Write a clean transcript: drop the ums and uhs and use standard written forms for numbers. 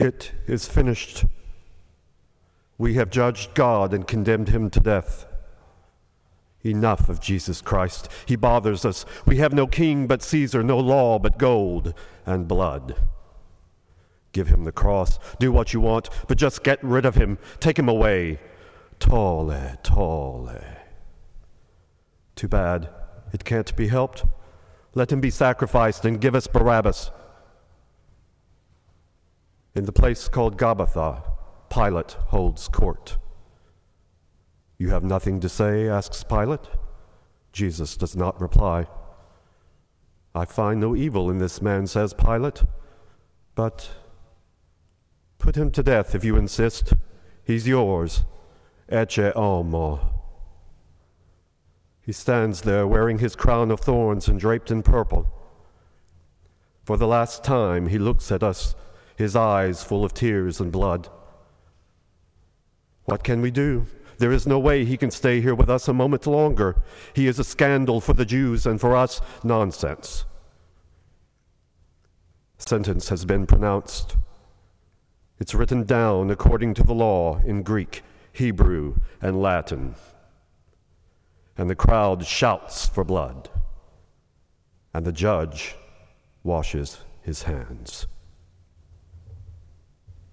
It is finished. We have judged God and condemned him to death. Enough of Jesus Christ. He bothers us. We have no king but Caesar, no law but gold and blood. Give him the cross. Do what you want, but just get rid of him. Take him away. Tolle, tolle. Too bad. It can't be helped. Let him be sacrificed and give us Barabbas. In the place called Gabbatha, Pilate holds court. You have nothing to say, asks Pilate. Jesus does not reply. I find no evil in this man, says Pilate, but put him to death if you insist. He's yours. Ecce homo. He stands there wearing his crown of thorns and draped in purple. For the last time he looks at us, his eyes full of tears and blood. What can we do? There is no way he can stay here with us a moment longer. He is a scandal for the Jews, and for us, nonsense. Sentence has been pronounced. It's written down according to the law in Greek, Hebrew, and Latin. And the crowd shouts for blood. And the judge washes his hands.